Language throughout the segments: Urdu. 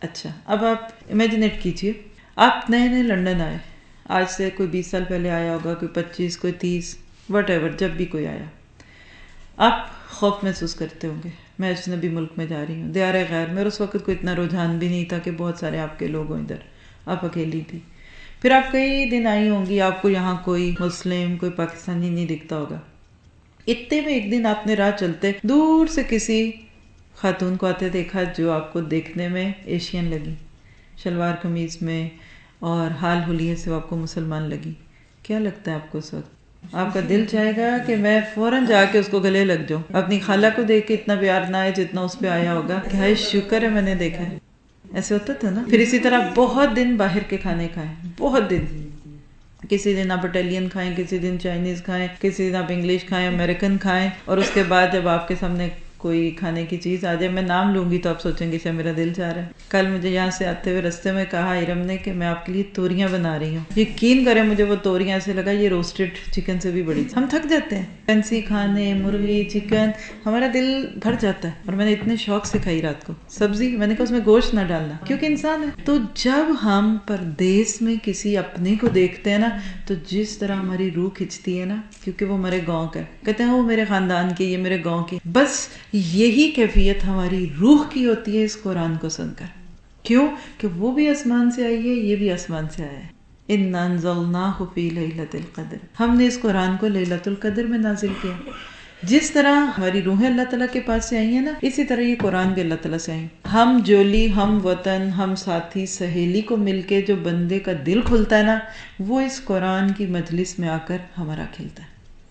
اچھا، اب آپ امیجنیٹ کیجئے آپ نئے نئے لنڈن آئے، آج سے کوئی 20 سال پہلے آیا ہوگا، کوئی 25، کوئی 30، وٹ ایور، جب بھی کوئی آیا، آپ خوف محسوس کرتے ہوں گے، میں اجنبی ملک میں جا رہی ہوں، دیار غیر. میرا اس وقت کوئی اتنا رجحان بھی نہیں تھا کہ بہت سارے آپ کے لوگ ہوں ادھر، آپ اکیلی تھی. پھر آپ کئی دن آئی ہوں گی، آپ کو یہاں کوئی مسلم، کوئی پاکستانی نہیں دکھتا ہوگا. اتنے میں ایک دن آپ نے راہ چلتے دور سے کسی خاتون کو آتے دیکھا جو آپ کو دیکھنے میں ایشین لگی، شلوار قمیض میں اور حال حلیے سے آپ کو مسلمان لگی. کیا لگتا ہے آپ کو اس وقت؟ آپ کا دل چاہے گا کہ میں فوراً جا کے اس کو گلے لگ جاؤں. اپنی خالہ کو دیکھ کے اتنا پیار نہ آئے جتنا اس پہ آیا ہوگا کہ ہائے شکر ہے میں نے دیکھا ہے. ایسے ہوتا تھا نا. پھر اسی طرح بہت دن باہر کے کھانے کھائیں، بہت دن. کسی دن آپ اٹیلین کھائیں، کسی دن چائنیز کھائیں، کسی دن آپ انگلش کھائیں، امریکن کھائیں، اور اس کے بعد جب آپ کے سامنے کوئی کھانے کی چیز آ جائے، میں نام لوں گی تو آپ سوچیں گے کہ میرا دل چاہ رہا ہے. کل مجھے یہاں سے آتے ہوئے رستے میں کہا ارم نے کہ میں آپ کے لیے توریاں بنا رہی ہوں. یقین کریں مجھے وہ توریاں ایسے لگا یہ روسٹڈ چکن سے بھی بڑی. ہم تھک جاتے ہیں فینسی کھانے، مرغی، چکن، ہمارا دل بھر جاتا ہے. اور میں نے اتنے شوق سے کھائی رات کو سبزی، میں نے کہا اس میں گوشت نہ ڈالنا کیونکہ انسان ہے. تو جب ہم پردیس میں کسی اپنے کو دیکھتے ہیں نا تو جس طرح ہماری روح کھنچتی ہے نا، کیونکہ وہ ہمارے گاؤں کا ہے، کہتے ہیں وہ میرے خاندان کی، یہ میرے گاؤں کی. بس یہی کیفیت ہماری روح کی ہوتی ہے اس قرآن کو سن کر. کیوں کہ وہ بھی آسمان سے آئی ہے، یہ بھی آسمان سے آیا ہے. اِنَّا أَنزَلْنَاهُ فِي لَيْلَةِ الْقَدْرِ، ہم نے اس قرآن کو لیلۃ القدر میں نازل کیا. جس طرح ہماری روحیں اللہ تعالیٰ کے پاس سے آئی ہیں نا، اسی طرح یہ قرآن بھی اللہ تعالیٰ سے آئی. ہم جولی، ہم وطن، ہم ساتھی سہیلی کو مل کے جو بندے کا دل کھلتا ہے نا، وہ اس قرآن کی مجلس میں آ کر ہمارا کھلتا ہے.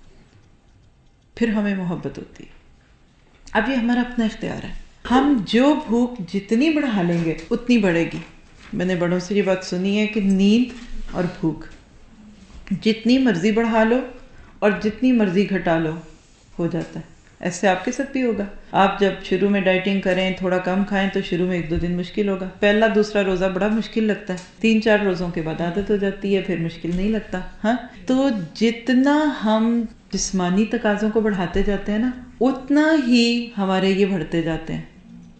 پھر ہمیں محبت ہوتی ہے. اب یہ ہمارا اپنا اختیار ہے. ہم جو بھوک جتنی بڑھا لیں گے اتنی بڑھے گی. میں نے بڑوں سے یہ بات سنی ہے کہ نیند اور بھوک جتنی مرضی بڑھا لو اور جتنی مرضی گھٹا لو ہو جاتا ہے. ایسے آپ کے ساتھ بھی ہوگا. آپ جب شروع میں ڈائٹنگ کریں، تھوڑا کم کھائیں تو شروع میں 1-2 دن مشکل ہوگا. پہلا دوسرا روزہ بڑا مشکل لگتا ہے، 3-4 روزوں کے بعد عادت ہو جاتی ہے، پھر مشکل نہیں لگتا. ہاں، تو جتنا ہم جسمانی تقاضوں کو بڑھاتے جاتے ہیں نا اتنا ہی ہمارے یہ بڑھتے جاتے ہیں.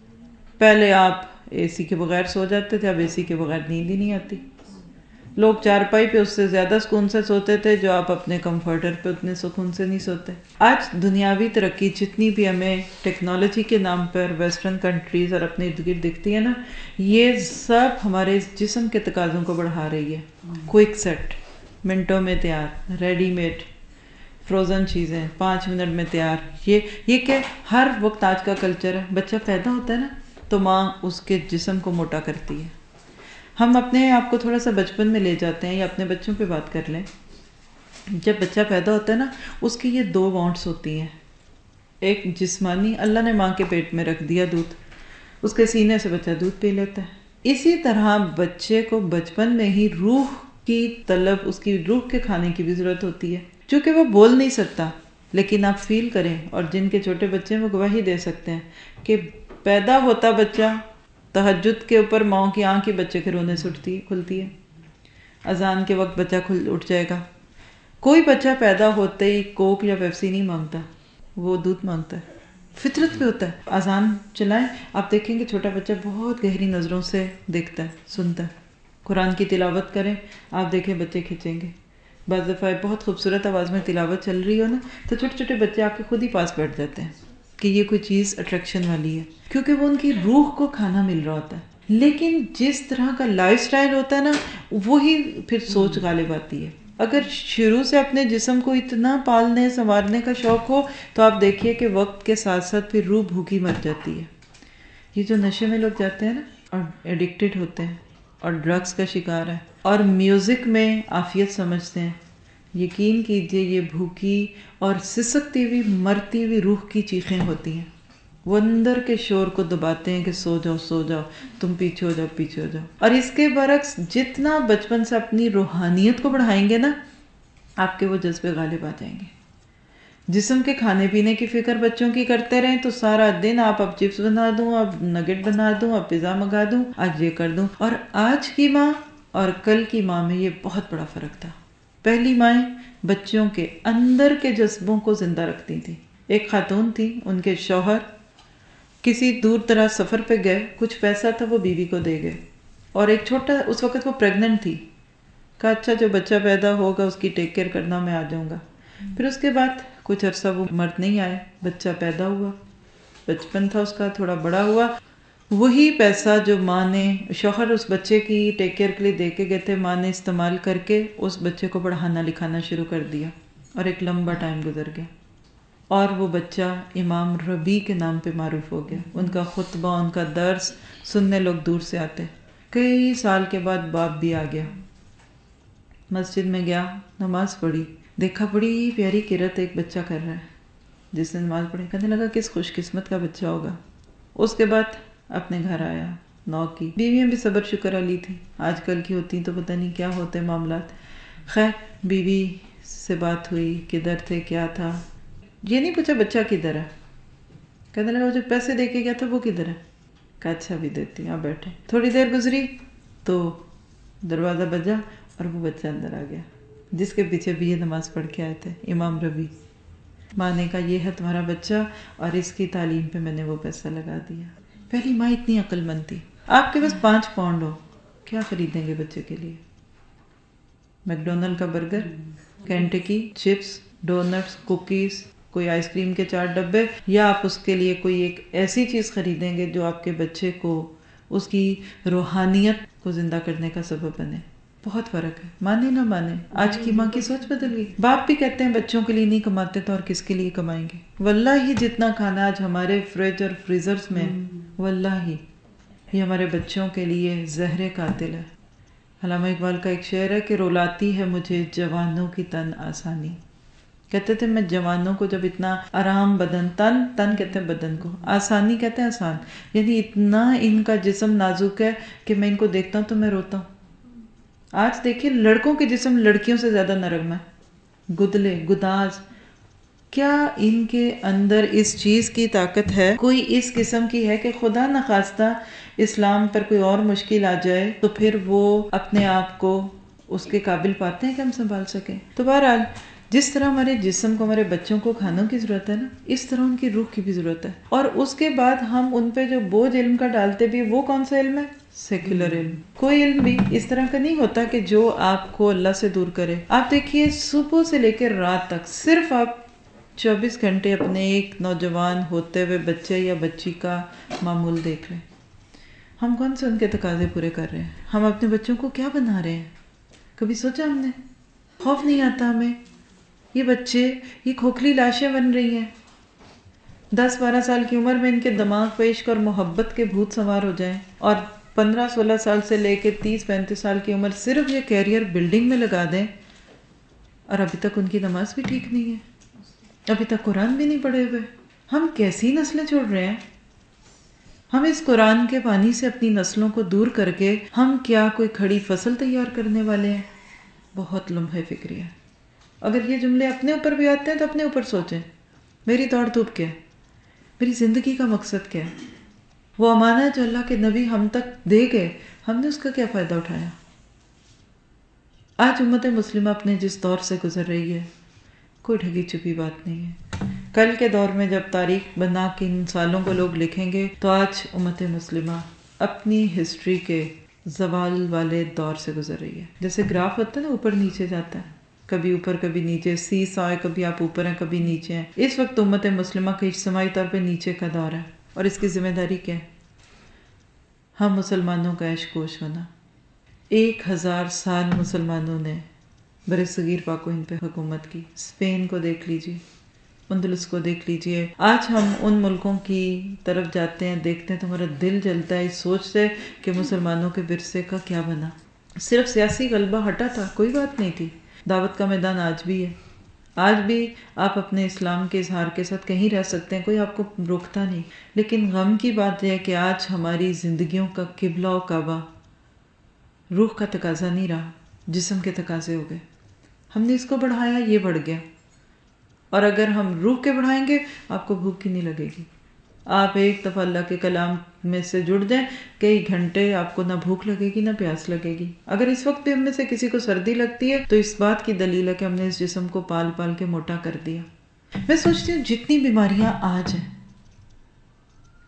پہلے آپ اے سی کے بغیر سو جاتے تھے، اب اے سی کے بغیر نیند ہی نہیں آتی. لوگ چارپائی پہ اس سے زیادہ سکون سے سوتے تھے جو آپ اپنے کمفرٹر پہ اتنے سکون سے نہیں سوتے. آج دنیاوی ترقی جتنی بھی ہمیں ٹیکنالوجی کے نام پر ویسٹرن کنٹریز اور اپنے ارد گرد دکھتی ہے نا، یہ سب ہمارے جسم کے تقاضوں کو بڑھا رہی ہے. کوئک سیٹ، منٹوں میں تیار، ریڈی میڈ، فروزن چیزیں 5 منٹ میں تیار. یہ کہ ہر وقت آج کا کلچر ہے. بچہ پیدا ہوتا ہے نا تو ماں اس کے جسم کو موٹا کرتی ہے. ہم اپنے آپ کو تھوڑا سا بچپن میں لے جاتے ہیں یا اپنے بچوں پہ بات کر لیں. جب بچہ پیدا ہوتا ہے نا اس کی یہ 2 وانٹس ہوتی ہیں. ایک جسمانی، اللہ نے ماں کے پیٹ میں رکھ دیا دودھ، اس کے سینے سے بچہ دودھ پی لیتا ہے. اسی طرح بچے کو بچپن میں ہی روح کی طلب، اس کی روح کے کھانے کی بھی ضرورت ہوتی ہے. چونکہ وہ بول نہیں سکتا لیکن آپ فیل کریں، اور جن کے چھوٹے بچے ہیں وہ گواہی دے سکتے ہیں کہ پیدا ہوتا بچہ تہجد کے اوپر ماں کی آنکھ ہی بچے کے رونے سے کھلتی ہے. اذان کے وقت بچہ اٹھ جائے گا. کوئی بچہ پیدا ہوتے ہی کوک یا پیپسی نہیں مانگتا، وہ دودھ مانگتا ہے. فطرت پہ ہوتا ہے. اذان چلائیں، آپ دیکھیں گے چھوٹا بچہ بہت گہری نظروں سے دیکھتا ہے، سنتا ہے. قرآن کی تلاوت کریں، آپ دیکھیں بچے کھنچیں گے. بعض دفعہ بہت خوبصورت آواز میں تلاوت چل رہی ہو نا تو چھوٹے چھوٹے بچے آپ کے خود ہی پاس بیٹھ جاتے ہیں کہ یہ کوئی چیز اٹریکشن والی ہے، کیونکہ وہ ان کی روح کو کھانا مل رہا ہوتا ہے. لیکن جس طرح کا لائف سٹائل ہوتا ہے نا وہی پھر سوچ غالب آتی ہے. اگر شروع سے اپنے جسم کو اتنا پالنے سنوارنے کا شوق ہو تو آپ دیکھیے کہ وقت کے ساتھ ساتھ پھر روح بھوکی مر جاتی ہے. یہ جو نشے میں لوگ جاتے ہیں نا اور ایڈکٹڈ ہوتے ہیں اور ڈرگس کا شکار ہے اور میوزک میں عافیت سمجھتے ہیں، یقین کیجئے یہ بھوکی اور سسکتی ہوئی مرتی ہوئی روح کی چیخیں ہوتی ہیں. وہ اندر کے شور کو دباتے ہیں کہ سو جاؤ سو جاؤ، تم پیچھے ہو جاؤ پیچھے ہو جاؤ. اور اس کے برعکس جتنا بچپن سے اپنی روحانیت کو بڑھائیں گے نا آپ کے وہ جذبے غالب آ جائیں گے. جسم کے کھانے پینے کی فکر بچوں کی کرتے رہیں تو سارا دن آپ اب چپس بنا دوں، اب نگٹ بنا دوں، اب پیزا منگا دوں، آج یہ کر دوں. اور آج کی ماں اور کل کی ماں میں یہ بہت بڑا فرق تھا. پہلی مائیں بچوں کے اندر کے جذبوں کو زندہ رکھتی تھیں. ایک خاتون تھی، ان کے شوہر کسی دور دراز سفر پہ گئے، کچھ پیسہ تھا وہ بیوی کو دے گئے، اور ایک چھوٹا، اس وقت وہ پریگننٹ تھی، کہا اچھا جو بچہ پیدا ہوگا اس کی ٹیک کیئر کرنا، میں آ جاؤں گا. پھر اس کے بعد کچھ عرصہ وہ مرد نہیں آئے، بچہ پیدا ہوا، بچپن تھا اس کا، تھوڑا بڑا ہوا. وہی پیسہ جو ماں نے، شوہر اس بچے کی ٹیک کیئر کے لیے دے کے گئے تھے، ماں نے استعمال کر کے اس بچے کو پڑھانا لکھانا شروع کر دیا، اور ایک لمبا ٹائم گزر گیا، اور وہ بچہ امام ربیع کے نام پہ معروف ہو گیا. ان کا خطبہ، ان کا درس سننے لوگ دور سے آتے. کئی سال کے بعد باپ بھی آ گیا، مسجد میں گیا، نماز پڑھی، دیکھا بڑی پیاری قرات ایک بچہ کر رہا ہے. جس نے نماز پڑھی کہنے لگا کس خوش قسمت کا بچہ ہوگا. اس کے بعد اپنے گھر آیا، نو کی بیویاں بھی صبر شکر علی تھی، آج کل کی ہوتی تو پتہ نہیں کیا ہوتے معاملات. خیر بیوی سے بات ہوئی، کدھر تھے، کیا تھا، یہ نہیں پوچھا بچہ کدھر ہے. کہنے لگا جو پیسے دے کے گیا تھا وہ کدھر ہے. کہا اچھا بھی دیتی، آپ بیٹھے. تھوڑی دیر گزری تو دروازہ بجا اور وہ بچہ اندر آ گیا جس کے پیچھے بھی یہ نماز پڑھ کے آئے تھے، امام ربیع. ماں نے کہا یہ ہے تمہارا بچہ اور اس کی تعلیم پہ میں نے وہ پیسہ لگا دیا. پہلی ماں اتنی عقل مند تھی. آپ کے پاس 5 پاؤنڈ ہو، کیا خریدیں گے بچے کے لیے؟ میکڈونلڈ کا burger, Kentucky chips, doughnuts, cookies, کوئی آئس کریم کے 4 ڈبے، یا آپ اس کے لیے کوئی ایک ایسی چیز خریدیں گے جو آپ کے بچے کو، اس کی روحانیت کو زندہ کرنے کا سبب بنے. بہت فرق ہے، مانے نہ مانے. آج کی ماں کی سوچ بدل گئی. باپ بھی کہتے ہیں بچوں کے لیے نہیں کماتے تو اور کس کے لیے کمائیں گے. واللہ جتنا کھانا آج ہمارے فریج اور فریزرز میں، واللہ یہ ہمارے بچوں کے لیے زہر قاتل ہے. علامہ اقبال کا ایک شعر ہے کہ رولاتی ہے مجھے جوانوں کی تن آسانی. کہتے تھے میں جوانوں کو جب اتنا آرام بدن، تن کہتے ہیں بدن کو، آسانی کہتے ہیں آسان، یعنی اتنا ان کا جسم نازک ہے کہ میں ان کو دیکھتا ہوں تو میں روتا ہوں. آج دیکھیں لڑکوں کے جسم لڑکیوں سے زیادہ نرم ہے، گدلے گداز. کیا ان کے اندر اس چیز کی طاقت ہے، کوئی اس قسم کی ہے کہ خدا نخواستہ اسلام پر کوئی اور مشکل آ جائے تو پھر وہ اپنے آپ کو اس کے قابل پاتے ہیں کہ ہم سنبھال سکیں. تو بہرحال جس طرح ہمارے جسم کو، ہمارے بچوں کو کھانوں کی ضرورت ہے نا، اس طرح ان کی روح کی بھی ضرورت ہے. اور اس کے بعد ہم ان پہ جو بوجھ علم کا ڈالتے بھی، وہ کون سا علم ہے؟ سیکولر علم. کوئی علم بھی اس طرح کا نہیں ہوتا کہ جو آپ کو اللہ سے دور کرے. آپ دیکھیے صبح سے لے کے رات تک صرف آپ 24 گھنٹے اپنے ایک نوجوان ہوتے ہوئے بچے یا بچی کا معمول دیکھ لیں. ہم کون سے ان کے تقاضے پورے کر رہے ہیں؟ ہم اپنے بچوں کو کیا بنا رہے ہیں؟ کبھی سوچا ہم نے؟ خوف نہیں آتا ہمیں؟ یہ بچے، یہ کھوکھلی لاشیں بن رہی ہیں، 10-12 سال کی عمر میں ان کے دماغ پہ عشق اور محبت کے بھوت سوار ہو جائیں، اور 15-16 سال سے لے کے 30-35 سال کی عمر صرف یہ کیریئر بلڈنگ میں لگا دیں، اور ابھی تک ان کی نماز بھی ٹھیک نہیں ہے، ابھی تک قرآن بھی نہیں پڑھے ہوئے. ہم کیسی نسلیں چھوڑ رہے ہیں؟ ہم اس قرآن کے پانی سے اپنی نسلوں کو دور کر کے ہم کیا کوئی کھڑی فصل تیار کرنے والے ہیں؟ بہت لمحے فکری ہے. اگر یہ جملے اپنے اوپر بھی آتے ہیں تو اپنے اوپر سوچیں، میری دوڑ دھوپ کیا ہے؟ میری زندگی کا مقصد کیا ہے؟ وہ امانت جو اللہ کے نبی ہم تک دے گئے، ہم نے اس کا کیا فائدہ اٹھایا؟ آج امت مسلمہ اپنے جس دور سے گزر رہی ہے، کوئی ڈھگی چھپی بات نہیں ہے. کل کے دور میں جب تاریخ بنا کے ان سالوں کو لوگ لکھیں گے تو آج امت مسلمہ اپنی ہسٹری کے زوال والے دور سے گزر رہی ہے. جیسے گراف ہوتا ہے نا، اوپر نیچے جاتا ہے، کبھی اوپر کبھی نیچے، سی سائے، کبھی آپ اوپر ہیں کبھی نیچے ہیں. اس وقت امت مسلمہ کے اجتماعی طور پہ نیچے کا دور ہے، اور اس کی ذمہ داری کیا ہے؟ ہم مسلمانوں کا عیش کوش ہونا. 1000 سال مسلمانوں نے بر صغیر پاک و ہند پہ حکومت کی. اسپین کو دیکھ لیجیے، اندلس کو دیکھ لیجیے. آج ہم ان ملکوں کی طرف جاتے ہیں، دیکھتے ہیں تو ہمارا دل جلتا ہے اس سوچ سے کہ مسلمانوں کے ورثے کا کیا بنا. صرف سیاسی غلبہ ہٹا تھا، کوئی بات نہیں تھی. دعوت کا میدان آج بھی ہے، آج بھی آپ اپنے اسلام کے اظہار کے ساتھ کہیں رہ سکتے ہیں، کوئی آپ کو روکتا نہیں. لیکن غم کی بات یہ ہے کہ آج ہماری زندگیوں کا قبلہ و کعبہ روح کا تقاضا نہیں رہا، جسم کے تقاضے ہو گئے. ہم نے اس کو بڑھایا، یہ بڑھ گیا. اور اگر ہم روح کے بڑھائیں گے، آپ کو بھوک ہی نہیں لگے گی. آپ ایک دفعہ اللہ کے کلام میں سے جڑ جائیں، کئی گھنٹے آپ کو نہ بھوک لگے گی نہ پیاس لگے گی. اگر اس وقت بھی ہم میں سے کسی کو سردی لگتی ہے تو اس بات کی دلیل ہے کہ ہم نے اس جسم کو پال پال کے موٹا کر دیا. میں سوچتی ہوں جتنی بیماریاں آج ہیں،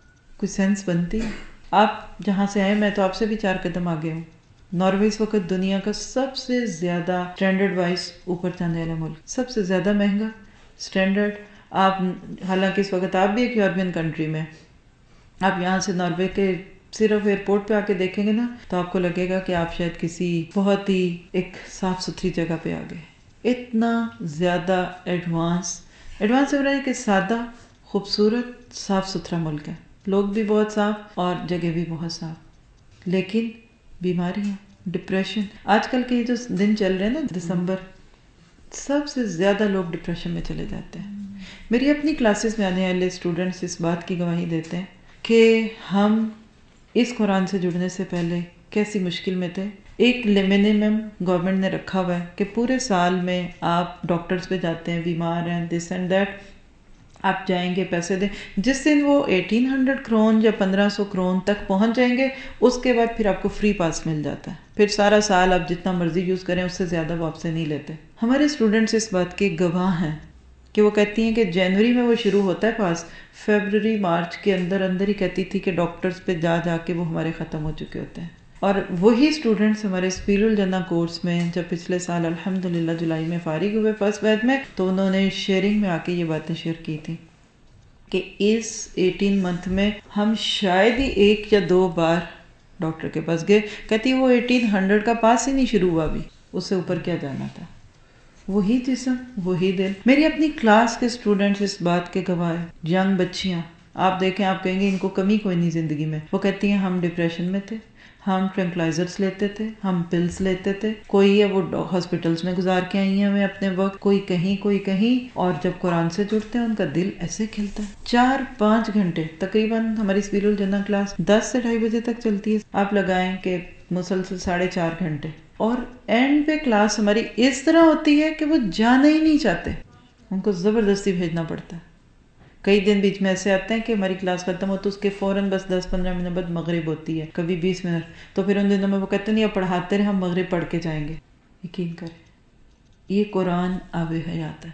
کوئی سینس بنتی ہے؟ آپ جہاں سے آئے، میں تو آپ سے بھی 4 قدم آگے ہوں. ناروے اس وقت دنیا کا سب سے زیادہ اسٹینڈرڈ وائز اوپر جانے والا ملک، سب سے زیادہ مہنگا اسٹینڈرڈ. آپ حالانکہ اس وقت آپ بھی ایک یورپین کنٹری میں، آپ یہاں سے ناروے کے صرف ایئرپورٹ پہ آ کے دیکھیں گے نا تو آپ کو لگے گا کہ آپ شاید کسی بہت ہی ایک صاف ستھری جگہ پہ آ گئے. اتنا زیادہ ایڈوانس ہو رہا ہے کہ سادہ، خوبصورت، صاف ستھرا ملک ہے. لوگ بھی بہت صاف اور جگہ بھی بہت صاف، لیکن بیماریاں، ڈپریشن. آج کل کے جو دن چل رہے ہیں نا، دسمبر، سب سے زیادہ لوگ ڈپریشن میں چلے جاتے ہیں. میری اپنی کلاسز میں آنے والے اسٹوڈنٹس اس بات کی گواہی دیتے ہیں کہ ہم اس قرآن سے جڑنے سے پہلے کیسی مشکل میں تھے. ایک منیمم گورنمنٹ نے رکھا ہوا ہے کہ پورے سال میں آپ ڈاکٹرز پہ جاتے ہیں، بیمار ہیں، دس اینڈ دیٹ، آپ جائیں گے، پیسے دیں. جس دن وہ 1800 کرون یا 1500 کرون تک پہنچ جائیں گے، اس کے بعد پھر آپ کو فری پاس مل جاتا ہے. پھر سارا سال آپ جتنا مرضی یوز کریں، اس سے زیادہ وہ آپ سے نہیں لیتے. ہمارے اسٹوڈنٹس اس بات کے گواہ ہیں کہ وہ کہتی ہیں کہ جنوری میں وہ شروع ہوتا ہے پاس، فیبرری مارچ کے اندر ہی کہتی تھی کہ ڈاکٹرز پہ جا کے وہ ہمارے ختم ہو چکے ہوتے ہیں. اور وہی اسٹوڈنٹس ہمارے سپیل الجنہ کورس میں جب پچھلے سال الحمدللہ جولائی میں فارغ ہوئے فرسٹ بیچ میں، تو انہوں نے شیئرنگ میں آ کے یہ باتیں شیئر کی تھی کہ اس 18 منتھ میں ہم شاید ہی 1 یا 2 بار ڈاکٹر کے پاس گئے. کہتی وہ 1800 کا پاس ہی نہیں شروع ہوا ابھی، اس سے اوپر کیا جانا تھا. وہی جسم، وہی دل. میری اپنی کلاس کے اسٹوڈنٹس اس بات کے گواہ ہیں. ینگ بچیاں آپ دیکھیں، آپ کہیں گے ان کو کمی کوئی نہیں زندگی میں، وہ کہتی ہیں ہم ڈپریشن میں تھے، ہم ٹرینکلائزرز لیتے تھے، ہم پلز لیتے تھے. کوئی ہے وہ ہاسپٹلس میں گزار کے آئی ہیں ہمیں اپنے وقت، کوئی کہیں. اور جب قرآن سے جڑتے ہیں ان کا دل ایسے کھلتا ہے. 4-5 گھنٹے تقریباً ہماری سپیل الجنہ کلاس 10 سے 2:30 بجے تک چلتی ہے. آپ لگائیں کہ مسلسل 4.5 گھنٹے. اور اینڈ پہ کلاس ہماری اس طرح ہوتی ہے کہ وہ جانا ہی نہیں چاہتے، ان کو زبردستی بھیجنا پڑتا ہے. کئی دن بیچ میں ایسے آتے ہیں کہ ہماری کلاس ختم ہو تو اس کے فوراً بس 10-15 منٹ بعد مغرب ہوتی ہے، کبھی 20 منٹ. تو پھر ان دنوں میں وہ کہتے ہیں نہیں، اب پڑھاتے رہے، ہم مغرب پڑھ کے جائیں گے. یقین کریں، یہ قرآن آب حیات ہے.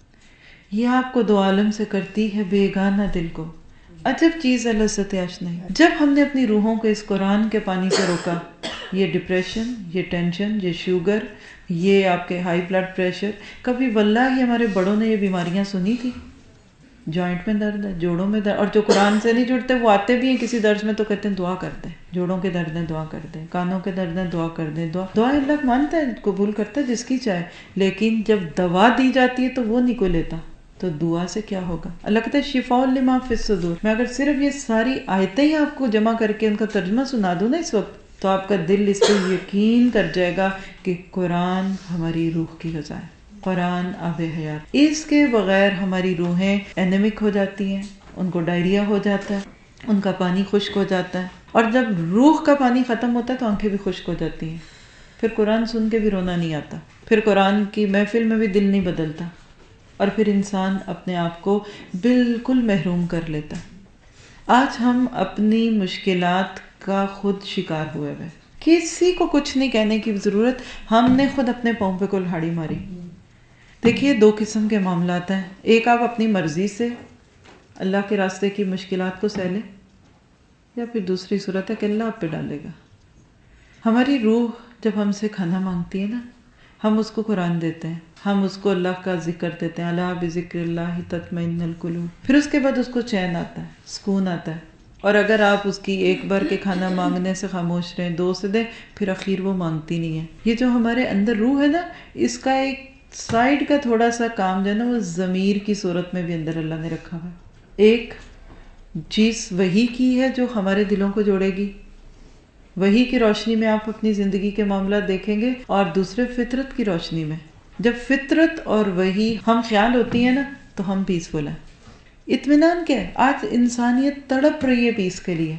یہ آپ کو دو عالم سے کرتی ہے بیگانہ دل کو. عجب چیز ہے لذت آشنائی. جب ہم نے اپنی روحوں کو اس قرآن کے پانی سے روکا، یہ ڈپریشن، یہ ٹینشن، یہ شوگر، یہ آپ کے ہائی بلڈ پریشر، کبھی واللہ ہمارے بڑوں نے یہ بیماریاں سنی تھی. جوائنٹ میں درد ہے، جوڑوں میں درد. اور جو قرآن سے نہیں جڑتے وہ آتے بھی ہیں کسی درس میں تو کہتے ہیں دعا کر دیں، جوڑوں کے درد ہیں دعا کر دیں، کانوں کے درد ہیں دعا کر دیں. دعا اللہ مانتا ہے، قبول کرتا ہے جس کی چاہے، لیکن جب دوا دی جاتی ہے تو وہ نہیں کوئی لیتا. تو دعا سے کیا ہوگا؟ اللہ کہتا ہے شفاء لما فی الصدور. میں اگر صرف یہ ساری آیتیں ہی آپ کو جمع کر کے ان کا ترجمہ سنا دوں نا اس وقت، تو آپ کا دل اس پہ یقین کر جائے گا کہ قرآن ہماری روح کی غذا ہے، قرآن آب حیات. اس کے بغیر ہماری روحیں اینیمک ہو جاتی ہیں، ان کو ڈائریا ہو جاتا ہے، ان کا پانی خشک ہو جاتا ہے. اور جب روح کا پانی ختم ہوتا ہے تو آنکھیں بھی خشک ہو جاتی ہیں. پھر قرآن سن کے بھی رونا نہیں آتا، پھر قرآن کی محفل میں بھی دل نہیں بدلتا، اور پھر انسان اپنے آپ کو بالکل محروم کر لیتا. آج ہم اپنی مشکلات کا خود شکار ہوئے ہوئے، کسی کو کچھ نہیں کہنے کی ضرورت، ہم نے خود اپنے پاؤں پہ کلہاڑی ماری. دیکھیے 2 قسم کے معاملات ہیں. ایک آپ اپنی مرضی سے اللہ کے راستے کی مشکلات کو سہ لیں، یا پھر دوسری صورت ہے کہ اللہ آپ پہ ڈالے گا. ہماری روح جب ہم سے کھانا مانگتی ہے نا، ہم اس کو قرآن دیتے ہیں، ہم اس کو اللہ کا ذکر دیتے ہیں، الا بذکر اللہ تطمئن القلوب. پھر اس کے بعد اس کو چین آتا ہے، سکون آتا ہے. اور اگر آپ اس کی ایک بار کے کھانا مانگنے سے خاموش رہیں، 2 سے دیں، پھر اخیر وہ مانگتی نہیں ہے. یہ جو ہمارے اندر روح ہے نا، اس کا ایک سائیڈ کا تھوڑا سا کام جو ہے نا، وہ ضمیر کی صورت میں بھی اندر اللہ نے رکھا ہوا ہے. ایک چیز وحی کی ہے جو ہمارے دلوں کو جوڑے گی، وحی کی روشنی میں آپ اپنی زندگی کے معاملات دیکھیں گے، اور دوسرے فطرت کی روشنی میں. جب فطرت اور وحی ہم خیال ہوتی ہیں نا تو ہم پیسفل ہیں. اطمینان کیا ہے؟ آج انسانیت تڑپ رہی ہے پیس کے لیے.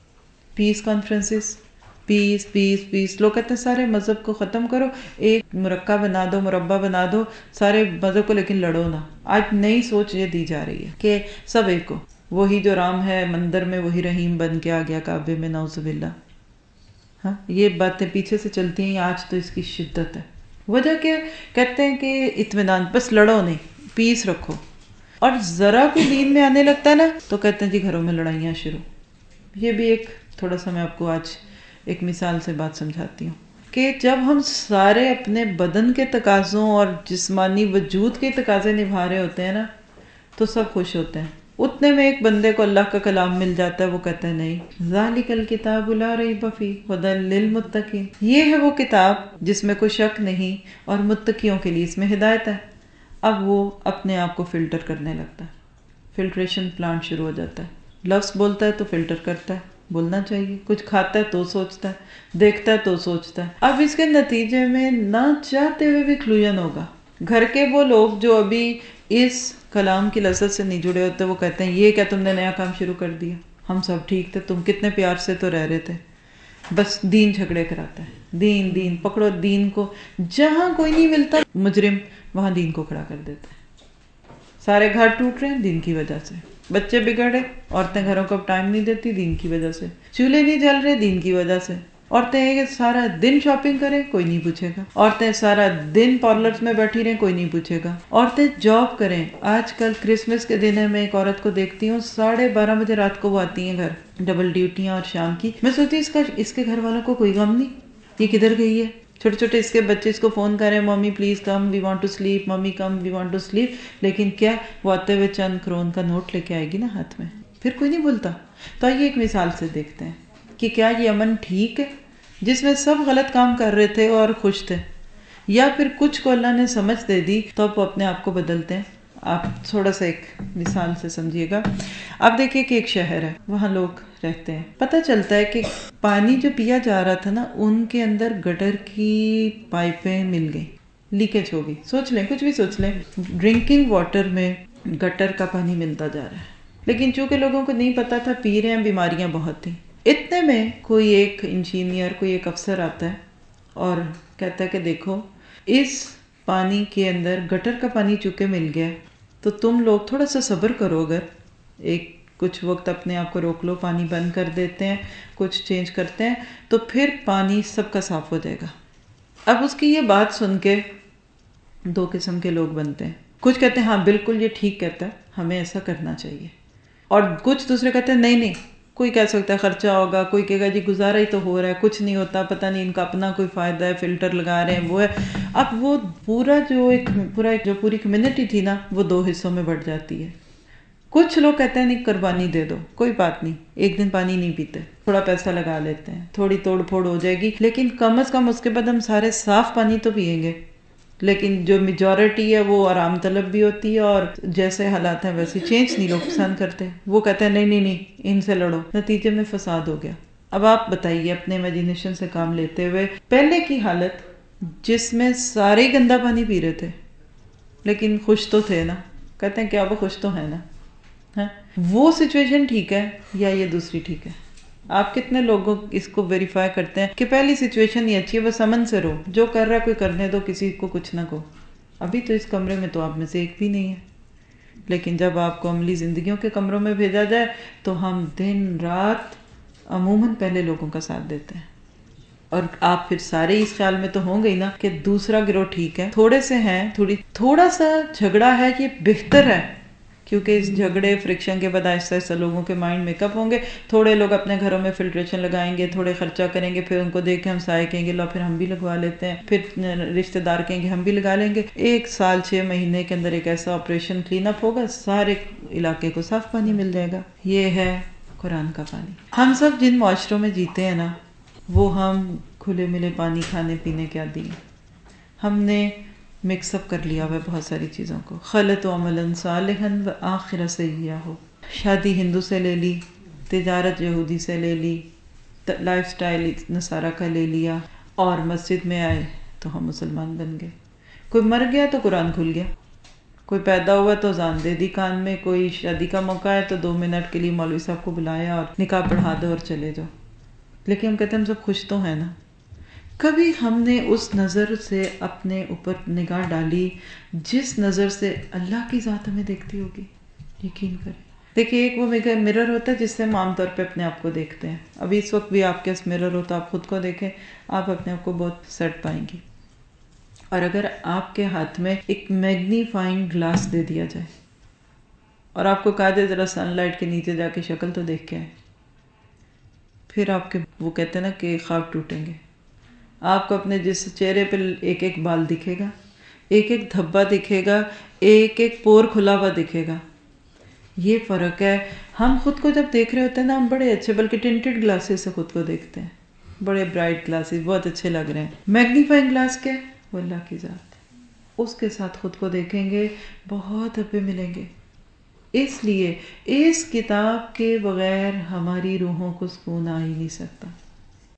Peace conferences, peace peace peace. لوگ کہتے ہیں سارے مذہب کو ختم کرو، ایک مرکہ بنا دو، مربع بنا دو سارے مذہب کو، لیکن لڑو نہ. آج نئی سوچ یہ دی جا رہی ہے کہ سب ایک کو. وہی جو رام ہے مندر میں، وہی رحیم بن کے آ گیا کعبے میں، نعوذ باللہ. ہاں، یہ باتیں پیچھے سے چلتی ہیں. آج تو اس کی شدت ہے. وجہ کیا؟ کہتے ہیں کہ اطمینان، بس لڑو نہیں، پیس رکھو. اور ذرا کوئی دین میں آنے لگتا ہے نا تو کہتے ہیں جی گھروں میں لڑائیاں شروع. یہ بھی ایک تھوڑا سا میں آپ کو آج ایک مثال سے بات سمجھاتی ہوں کہ جب ہم سارے اپنے بدن کے تقاضوں اور جسمانی وجود کے تقاضے نبھا رہے ہوتے ہیں نا تو سب خوش ہوتے ہیں. اتنے میں ایک بندے کو اللہ کا کلام مل جاتا ہے, وہ کہتا ہے نہیں, ذالک الکتاب لا ریب فیہ ھدی للمتقین, یہ ہے وہ کتاب جس میں کوئی شک نہیں اور متقیوں کے لیے اس میں ہدایت ہے. اب وہ اپنے آپ کو فلٹر کرنے لگتا ہے, فلٹریشن پلانٹ شروع ہو جاتا ہے. لفظ بولتا ہے تو فلٹر کرتا ہے, بولنا چاہیے, کچھ کھاتا ہے تو سوچتا ہے, دیکھتا ہے تو سوچتا ہے. اب اس کے نتیجے میں نہ چاہتے ہوئے بھی ایکسکلوژن ہوگا. گھر کے وہ لوگ جو ابھی اس کلام کی لذت سے نہیں جڑے ہوتے, وہ کہتے ہیں یہ کیا تم نے نیا کام شروع کر دیا, ہم سب ٹھیک تھے, تم کتنے پیار سے تو رہ رہے تھے. بس دین جھگڑے کراتا ہے, دین دین پکڑو دین کو, جہاں کوئی نہیں ملتا مجرم وہاں دین کو کھڑا کر دیتا ہے. سارے گھر ٹوٹ رہے ہیں دین کی وجہ سے, بچے بگڑے, عورتیں گھروں کو ٹائم نہیں دیتی دین کی وجہ سے, چولہے نہیں جل رہے دین کی وجہ سے, عورتیں یہ سارا دن شاپنگ کریں کوئی نہیں پوچھے گا, عورتیں سارا دن پارلرز میں بیٹھی رہیں کوئی نہیں پوچھے گا, عورتیں جاب کریں. آج کل کرسمس کے دن میں ایک عورت کو دیکھتی ہوں 12:30 بجے رات کو وہ آتی ہیں گھر, ڈبل ڈیوٹیاں اور شام کی. میں سوچتی اس کے گھر والوں کو کوئی غم نہیں, یہ کدھر گئی ہے. چھوٹے چھوٹے اس کے بچے اس کو فون کریں, mummy please come we want to sleep, mummy come we want to sleep, لیکن کیا وہ آتے ہوئے چند کرون کا نوٹ لے کے آئے گی نا ہاتھ میں, پھر کوئی نہیں بولتا. تو آئیے ایک مثال سے دیکھتے ہیں کہ کیا یہ امن ٹھیک ہے جس میں سب غلط کام کر رہے تھے اور خوش تھے, یا پھر کچھ کو اللہ نے سمجھ دے دی تو اب وہ اپنے آپ کو بدلتے ہیں. آپ تھوڑا سا ایک مثال سے سمجھیے گا. آپ دیکھیے کہ ایک شہر ہے, وہاں لوگ رہتے ہیں, پتہ چلتا ہے کہ پانی جو پیا جا رہا تھا نا ان کے اندر گٹر کی پائپیں مل گئی, لیکیج ہو گئی. سوچ لیں, کچھ بھی سوچ لیں, ڈرنکنگ واٹر میں گٹر کا پانی ملتا جا رہا ہے, لیکن چونکہ لوگوں کو نہیں پتا تھا, پی رہے ہیں, بیماریاں بہت تھیں. اتنے میں کوئی ایک انجینئر, کوئی ایک افسر آتا ہے اور کہتا ہے کہ دیکھو اس پانی کے اندر گٹر کا پانی چونکہ مل گیا تو تم لوگ تھوڑا سا صبر کرو, اگر ایک کچھ وقت اپنے آپ کو روک لو, پانی بند کر دیتے ہیں, کچھ چینج کرتے ہیں, تو پھر پانی سب کا صاف ہو جائے گا. اب اس کی یہ بات سن کے دو قسم کے لوگ بنتے ہیں. کچھ کہتے ہیں ہاں بالکل یہ ٹھیک کہتا ہے, ہمیں ایسا کرنا چاہیے, اور کچھ دوسرے کہتے ہیں نہیں نہیں, کوئی کہہ سکتا ہے خرچہ ہوگا, کوئی کہے گا جی گزارا ہی تو ہو رہا ہے, کچھ نہیں ہوتا, پتہ نہیں ان کا اپنا کوئی فائدہ ہے, فلٹر لگا رہے ہیں, وہ ہے. اب وہ پوری کمیونٹی تھی نا وہ دو حصوں میں بٹ جاتی ہے. کچھ لوگ کہتے ہیں نہیں قربانی دے دو, کوئی بات نہیں, ایک دن پانی نہیں پیتے, تھوڑا پیسہ لگا لیتے ہیں, تھوڑی توڑ پھوڑ ہو جائے گی, لیکن کم از کم اس کے بعد ہم سارے صاف پانی تو پئیں گے. لیکن جو میجورٹی ہے وہ آرام طلب بھی ہوتی ہے, اور جیسے حالات ہیں ویسے چینج نہیں لوگ پسند کرتے. وہ کہتے ہیں نہیں نہیں نہیں ان سے لڑو, نتیجے میں فساد ہو گیا. اب آپ بتائیے اپنے امیجینیشن سے کام لیتے ہوئے, پہلے کی حالت جس میں سارے گندا پانی پی رہے تھے لیکن خوش تو تھے نا, کہتے ہیں کیا وہ خوش تو ہے نا, وہ سچویشن ٹھیک ہے یا یہ دوسری ٹھیک ہے؟ آپ کتنے لوگوں اس کو ویریفائی کرتے ہیں کہ پہلی سچویشن یہ اچھی ہے, بس امن سے رہو, جو کر رہا ہے کوئی کرنے دو, کسی کو کچھ نہ کہو. ابھی تو اس کمرے میں تو آپ میں سے ایک بھی نہیں ہے, لیکن جب آپ کو عملی زندگیوں کے کمروں میں بھیجا جائے تو ہم دن رات عموماً پہلے لوگوں کا ساتھ دیتے ہیں. اور آپ پھر سارے اس خیال میں تو ہوں گے ہی نا کہ دوسرا گروہ ٹھیک ہے, تھوڑے سے ہیں, تھوڑا سا جھگڑا ہے یہ بہتر ہے, کیونکہ اس جھگڑے فرکشن کے بعد آہستہ آہستہ لوگوں کے مائنڈ میک اپ ہوں گے. تھوڑے لوگ اپنے گھروں میں فلٹریشن لگائیں گے, تھوڑے خرچہ کریں گے, پھر ان کو دیکھ کے ہم سائے کہیں گے لو پھر ہم بھی لگوا لیتے ہیں, پھر رشتہ دار کہیں گے ہم بھی لگا لیں گے. 1 سال 6 مہینے کے اندر ایک ایسا آپریشن کلین اپ ہوگا, سارے علاقے کو صاف پانی مل جائے گا. یہ ہے قرآن کا پانی. ہم سب جن معاشروں میں جیتے ہیں نا وہ ہم کھلے ملے پانی کھانے پینے کے عادی ہیں. ہم نے مکس اپ کر لیا ہوا ہے بہت ساری چیزوں کو. خلط و عملاً صالحاً و آخر سیئہ ہو, شادی ہندو سے لے لی, تجارت یہودی سے لے لی, لائف سٹائل نصارہ کا لے لیا, اور مسجد میں آئے تو ہم مسلمان بن گئے. کوئی مر گیا تو قرآن کھل گیا, کوئی پیدا ہوا تو اذان دے دی کان میں, کوئی شادی کا موقع ہے تو 2 منٹ کے لیے مولوی صاحب کو بلایا اور نکاح پڑھا دو اور چلے جاؤ. لیکن ہم کہتے ہیں ہم سب خوش تو ہیں نا. کبھی ہم نے اس نظر سے اپنے اوپر نگاہ ڈالی جس نظر سے اللہ کی ذات ہمیں دیکھتی ہوگی؟ یقین کریں. دیکھیے ایک وہ مرر ہوتا ہے جس سے ہم عام طور پہ اپنے آپ کو دیکھتے ہیں. ابھی اس وقت بھی آپ کے اس مرر ہو تو آپ خود کو دیکھیں, آپ اپنے آپ کو بہت سیٹ پائیں گی. اور اگر آپ کے ہاتھ میں ایک میگنیفائنگ گلاس دے دیا جائے اور آپ کو کہا جائے ذرا سن لائٹ کے نیچے جا کے شکل تو دیکھ کے آئے, پھر آپ کے وہ کہتے ہیں نا کہ خواب ٹوٹیں گے. آپ کو اپنے جس چہرے پہ ایک ایک بال دکھے گا, ایک ایک دھبا دکھے گا, ایک ایک پور کھلا ہوا دکھے گا. یہ فرق ہے. ہم خود کو جب دیکھ رہے ہوتے ہیں نا, ہم بڑے اچھے, بلکہ ٹنٹڈ گلاسز سے خود کو دیکھتے ہیں, بڑے برائٹ گلاسز, بہت اچھے لگ رہے ہیں. میگنیفائنگ گلاس کیا ہے؟ وہ اللہ کی ذات, اس کے ساتھ خود کو دیکھیں گے, بہت دھبے ملیں گے. اس لیے اس کتاب کے بغیر ہماری روحوں کو سکون آ ہی نہیں سکتا.